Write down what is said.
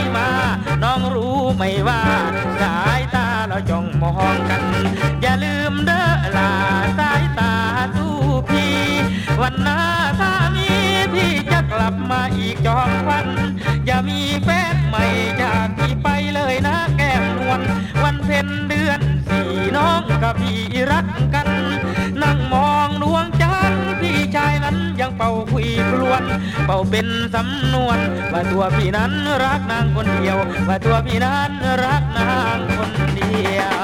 มาน้องรู้ไหมว่าสายตาเราจ้องมองกันอย่าลืมเด้อลาสายตาสู้พี่วันหน้าถ้ามีพี่จะกลับมาอีกจองฟันอย่ามีแฟนใหม่จากพี่ไปเลยนะแก้มนวลวันเพ็ญเดือนสี่น้องกับพี่รักกันนั่งมองดวงจันทร์พี่ชายนั้นยังเป่าคุยพลวนเป่าเป็นสำนวนว่าตัวพี่นั้นรักนางคนเดียวว่าตัวพี่นั้นรักนางคนเดียว